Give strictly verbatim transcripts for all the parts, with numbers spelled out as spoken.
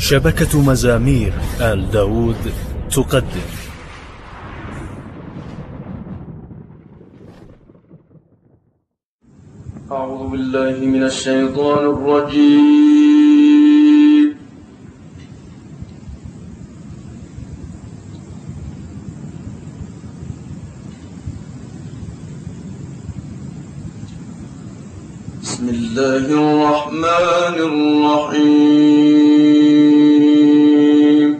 شبكة مزامير آل داود تقدم. أعوذ بالله من الشيطان الرجيم. بسم الله الرحمن الرحيم.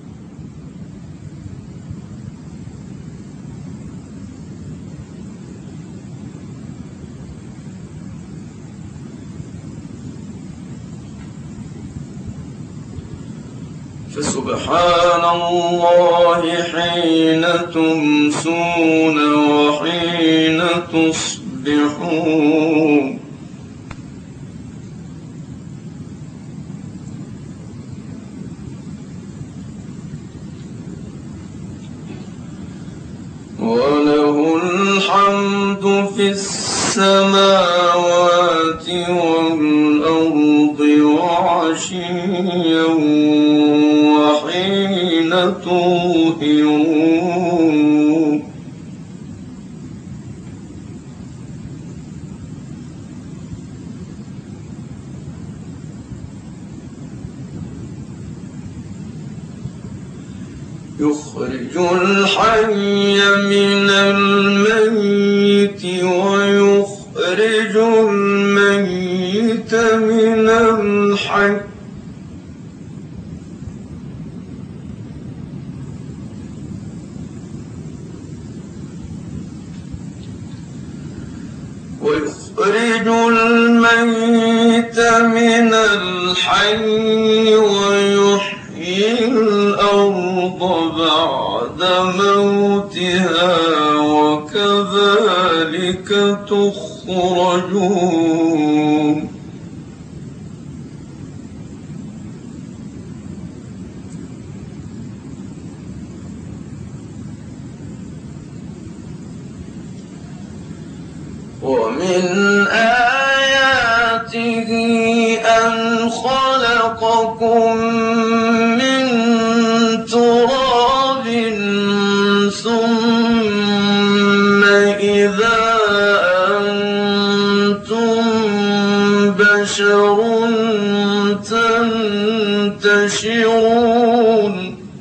فسبحان الله حين تمسون وحين تصبحون. وله الحمد في السماوات والأرض وعشيا وحين تظهرون. يخرج الحي من الميت ويخرج الميت من الحي. ويخرج الميت من الحي ويحيي الأرض بعد موتها وكذلك تخرجون. ومن آياته أن خلقكم من تراب ثم إذا أنتم بشر تنتشرون.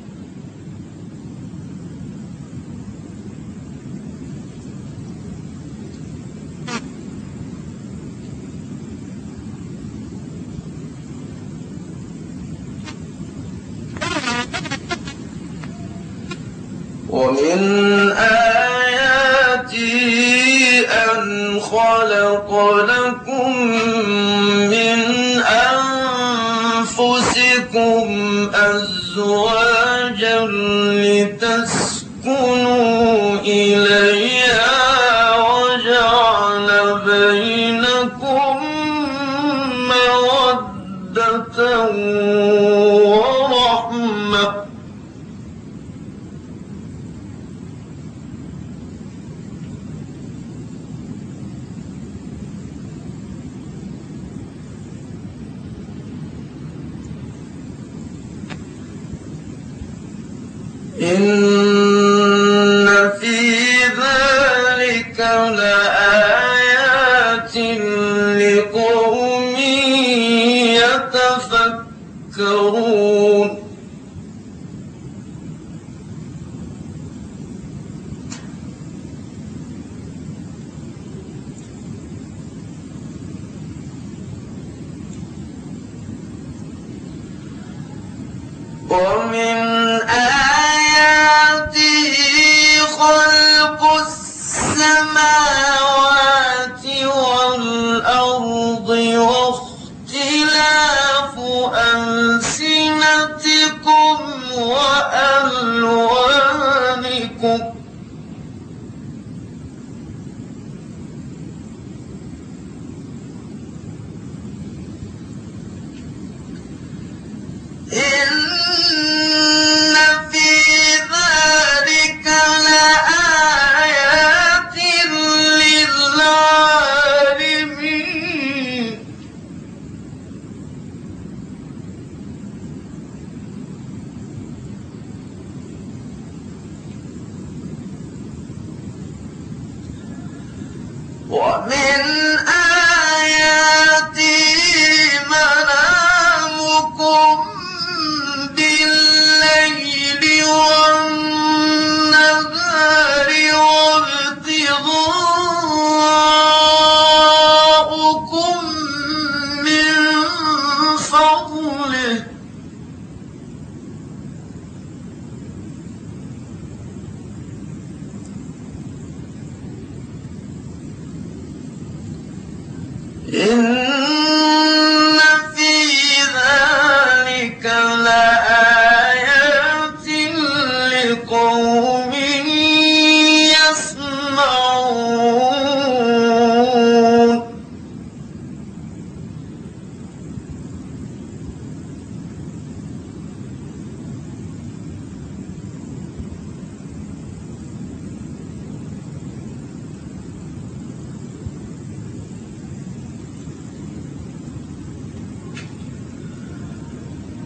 ومن آياته أن خلق لكم من أنفسكم أزواجا لتسكنوا إليها وجعل بينكم مودة ورحمة. إن في ذلك لآيات لقوم يتفكرون. ومن آياته خلق السماوات والأرض واختلاف ألسنتكم وألوانكم. إن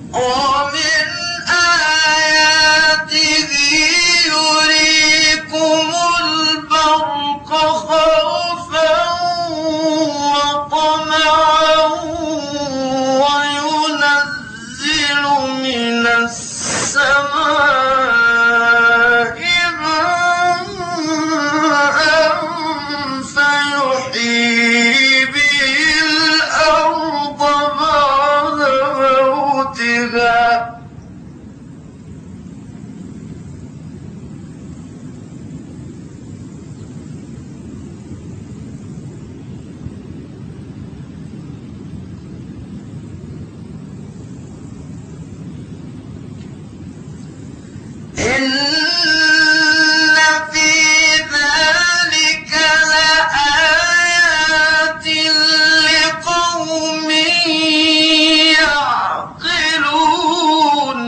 ومن آياته يريكم البرق خوفا وطمعا وينزل من السماء ماء فيحيي به الأرض بعد موتها إن في ذلك لآيات لقوم يعقلون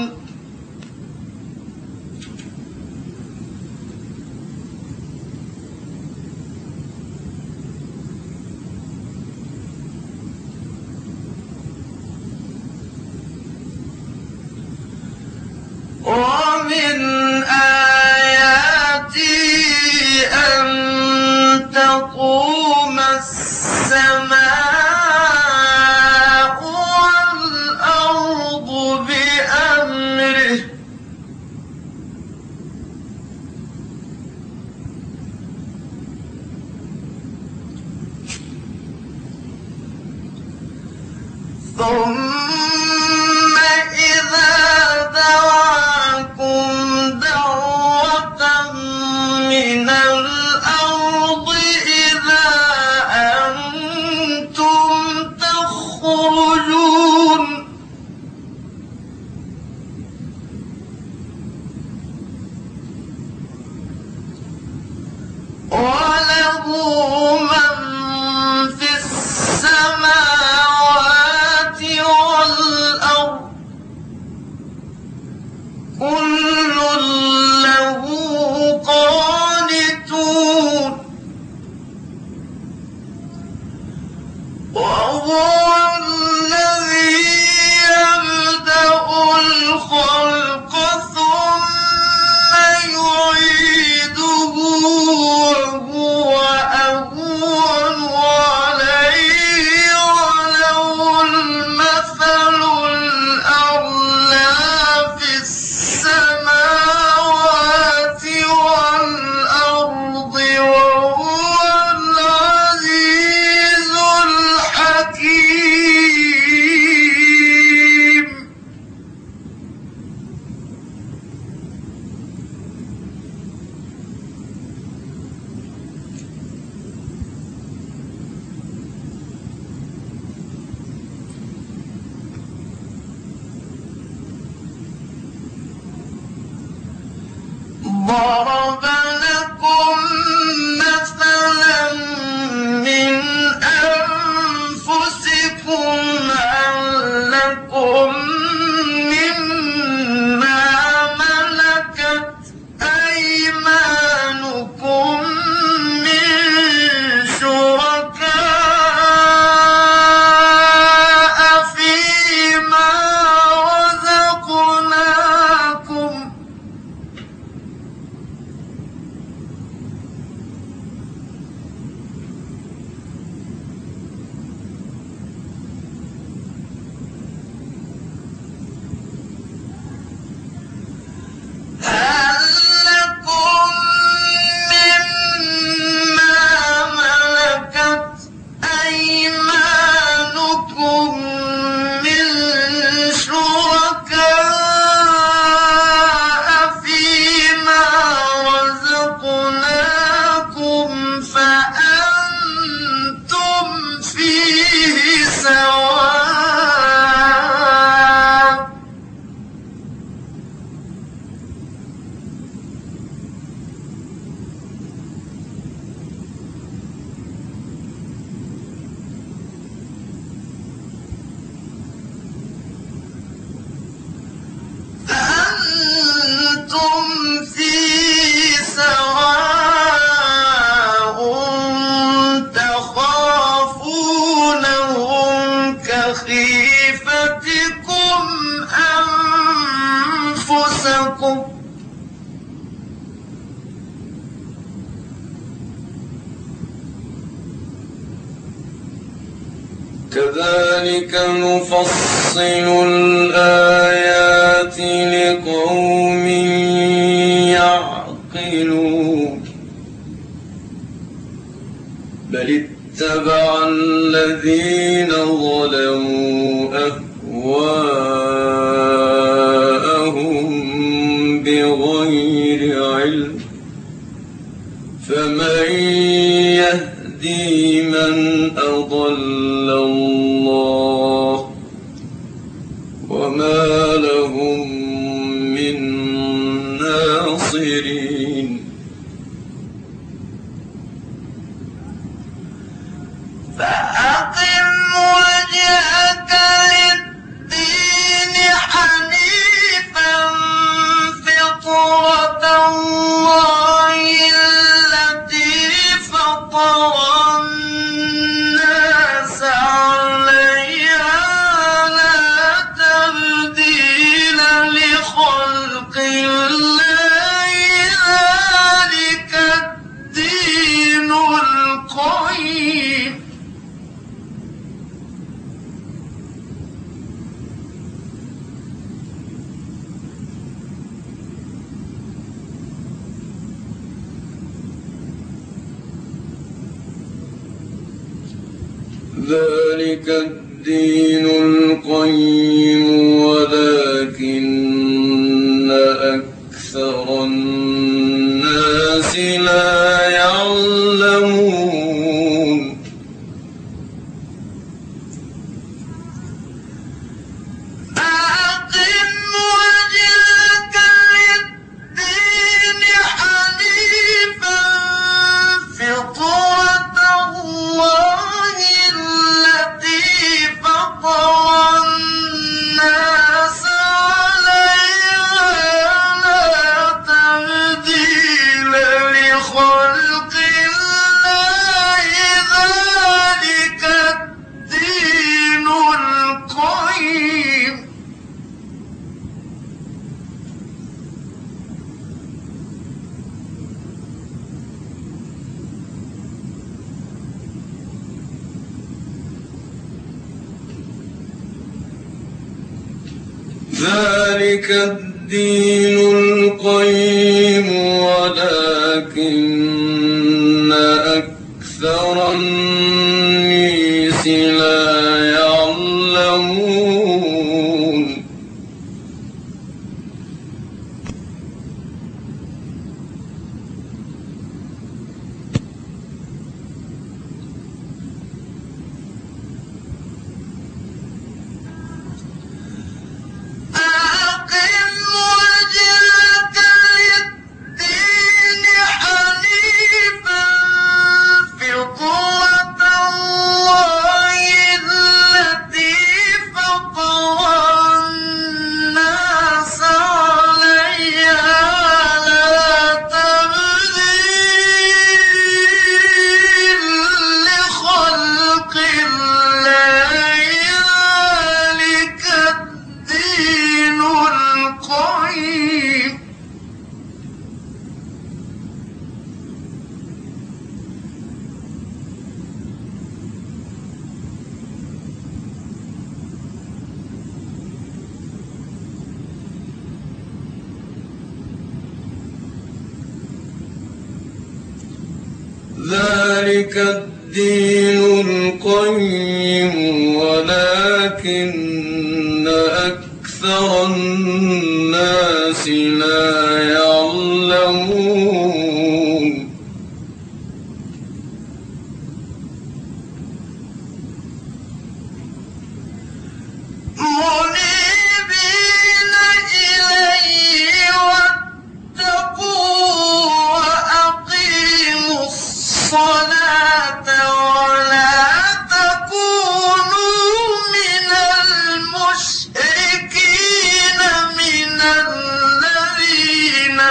ومن آياته أن تقوم السماء والأرض بأمره ثم إذا دعاكم دعوة من الأرض إذا أنتم تخرجون وله من في السماوات والأرض كل له قانتون وهو الذي يبدأ الخلق ثم يعيده وهو أهون عليه وله المثل الأعلى في السماوات والأرض وهو العزيز الحكيم ضرب لكم مثلا من أنفسكم هل لكم مما ملكت أيمانكم من شركاء فيما رزقناكم أنفسكم كذلك نفصل الآيات لقوم يعقلون بل اتبع الذين ظلموا أهواءهم بغير علم فمن يهدي من أضل الله وما لهم من ناصرين فأقم وجهك للدين حنيفا فطرة الله التي فطر الناس عليها لا تبديل لخلق الله ذلك الدين القيم ذلك الدين القيم ولكن أكثر الناس لا يعلمون أقم وجهك للدين حنيفا فطرة الله التي فطر الناس عليها لا تبديل لخلق الله ذلك الدين القيم ذلك الدين القيم ولكن أكثر الناس لا يعلمون أقم وجهك للدين حنيفا فطرة الله التي فطر الناس عليها لا تبديل لخلق الله ذلك الدين القيم ذلك الدين القيم ولكن أكثر الناس لا يعلمون منيبين إليه واتقوا وأقيموا الصلاة ولا تكونوا من المشركين من الذين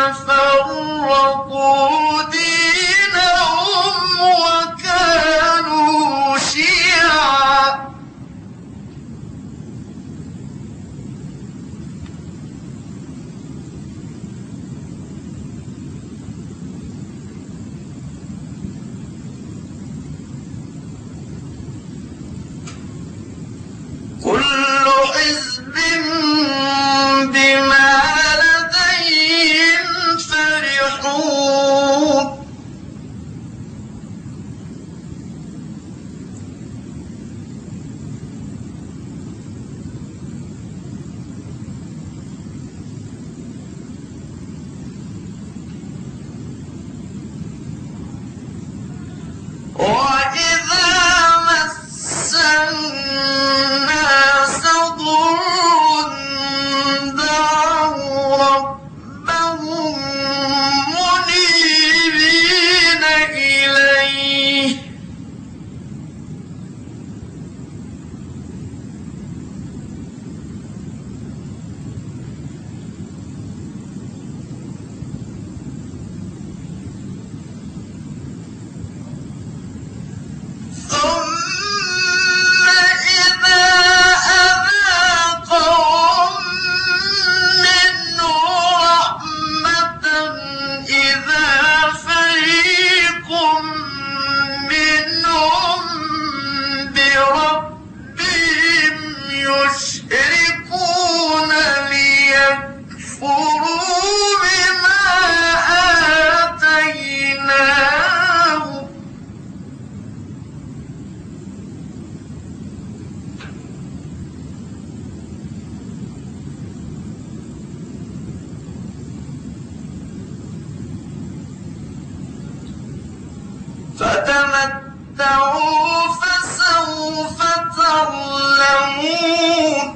تعلمون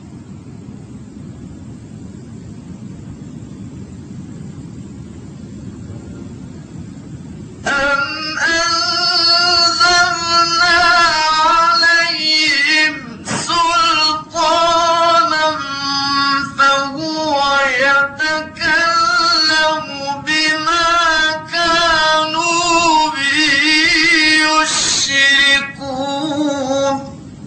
أم أنزلنا عليهم سلطانا فهو يتكلم بما كانوا به يشركون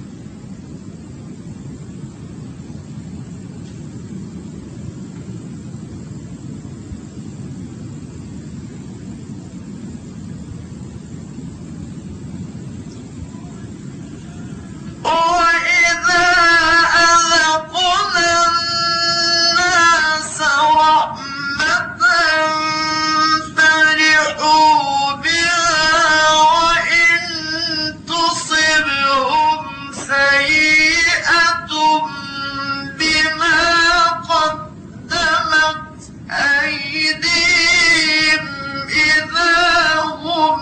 وإذا أذقنا الناس رحمة فرحوا بها وإن تصبهم سيئة بما قدمت أيديهم إذا هم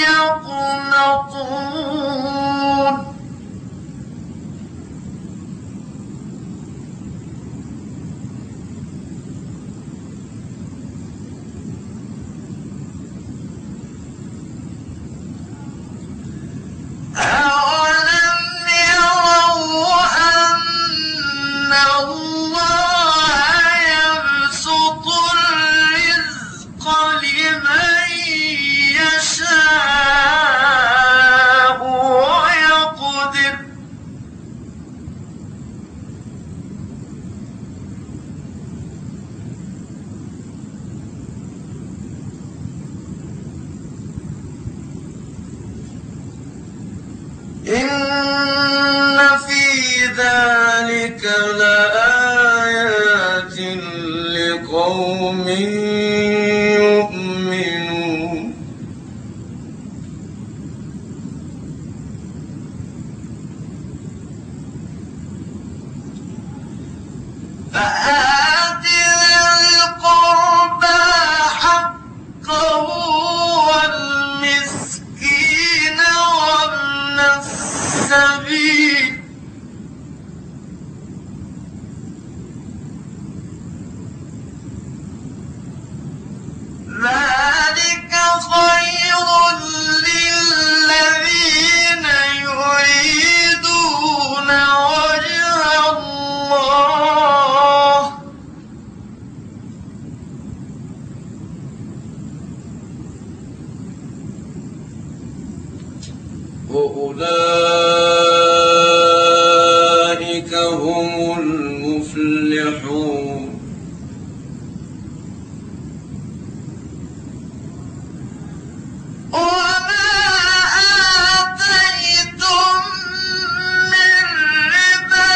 يقنطون أَوَلَمْ يَرَوْا أَنَّ اللَّهَ يَبْسُطُ الرِّزْقَ لِمَن يَشَاءُ وَيَقْدِرُ إِنَّ فِي ذَلِكَ لَآيَاتٍ لِقَوْمٍ يُؤْمِنُونَ فآت ذا القربى حقه والمسكين وابن السبيل ذلك خير للذين يريدون وجه الله وأولئك هم المفلحون وما آتيتم من ربا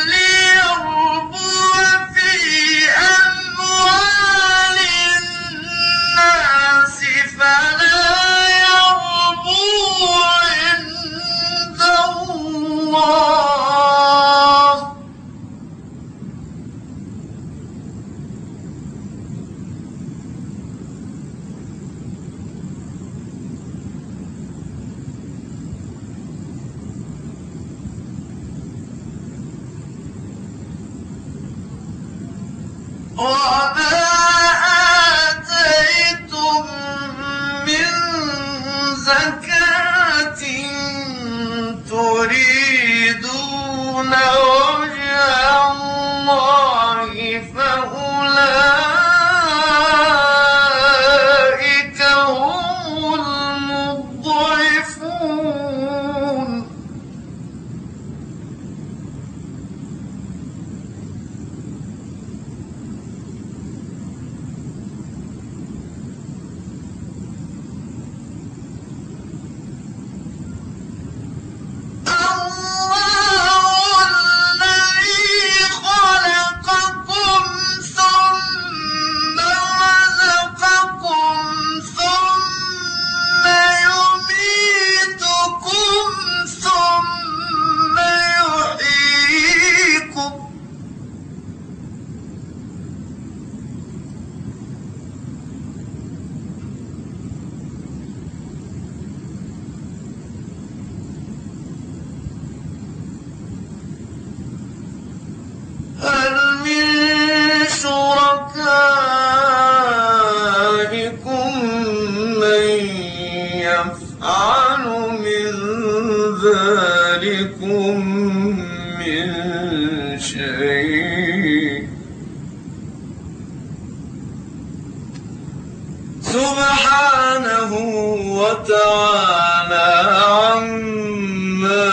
ليربو في أموال الناس فلا يربو عند الله وما آتيتم من زكاة تريدون وجه الله فأولئك هم المضعفون الله شيء سبحانه وتعالى عما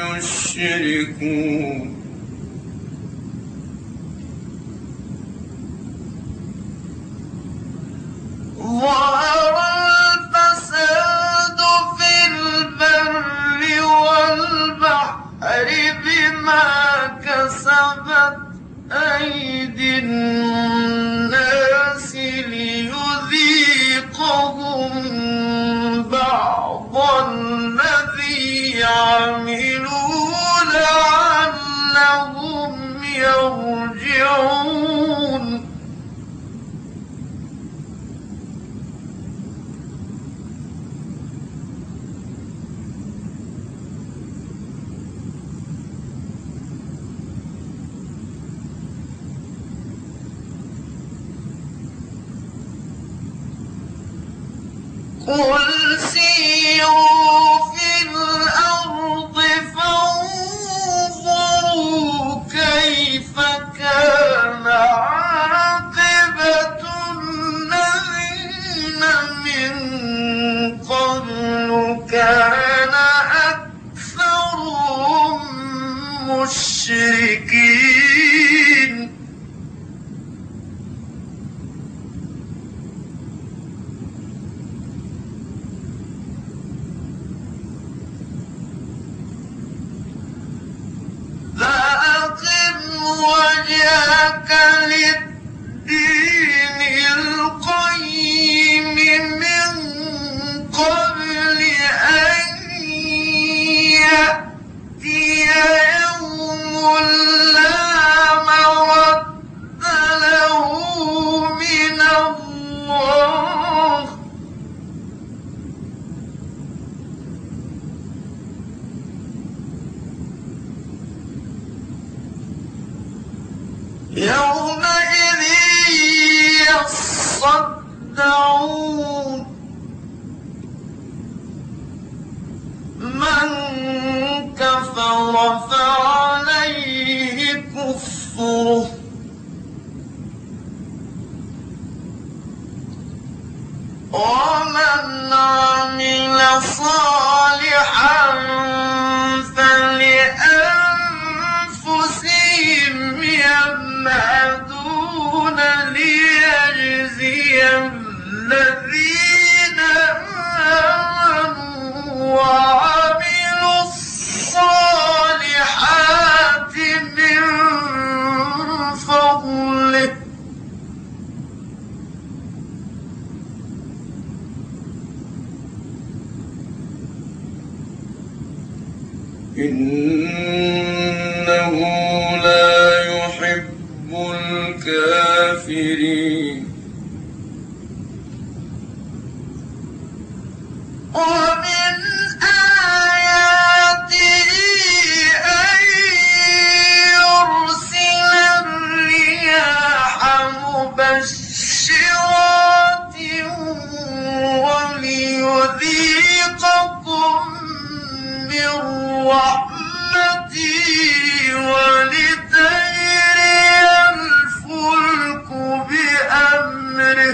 يشركون ظهر الفساد في البر والبحر بما كسبت أيدي الناس ليذيقهم بعض الذي عملوا لعلهم يرجعون قل سيروا في الأرض فانظروا كيف كان عاقبة الذين من قبل كان أكثرهم مشركين وجهك للدين القيم من قبل أن يأتي يوم لا مرد له من الله يومئذ يصدعون من كفر فعليه كفره ومن عمل صالحا فلأنفسهم يمهدون ليجزي الذين آمنوا وعملوا الصالحات من فضله إنه لا يحب الكافرين ومن آياته أن يرسل الرياح مبشرات وليذيقكم من رحمته ولتجري الفلك بأمره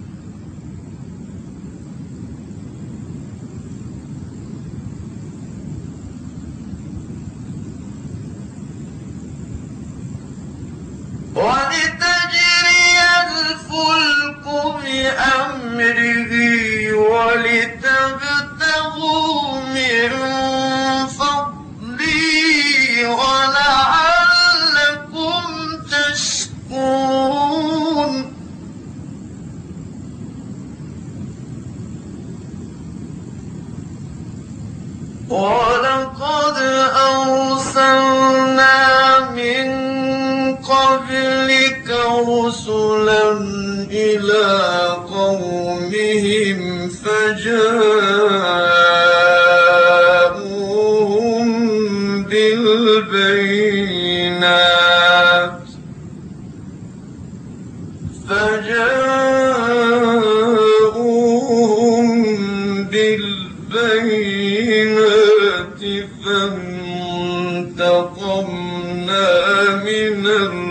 ولتجري الفلك بأمره ولتبتغوا من فضله ولعلكم تشكرون ولقد أرسلنا من قبلك رسلا إلى قومهم فجاءوهم بالبينات فجاءوهم بالبينات فانتقمنا من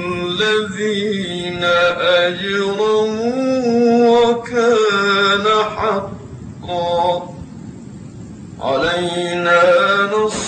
علينا نصرهم